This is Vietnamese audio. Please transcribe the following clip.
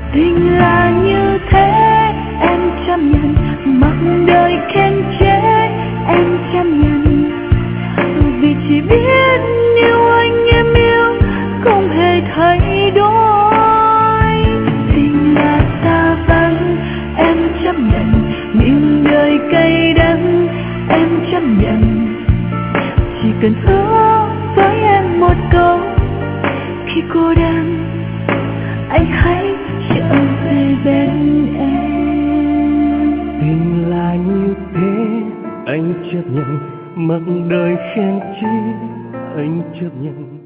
Tình là như thế, em chấp nhận. Mặc đời khen chế, em chấp nhận. Vì chỉ biết yêu anh em yêu, không hề thay đổi. Tình là xa vắng, em chấp nhận. Miệng đời cay đắng, em chấp nhận. Chỉ cần hứa với em một câu, khi cô đơn anh hãy trở về bên em. Tình là như thế, anh chấp nhận. Mặc đời khen chi, anh chấp nhận.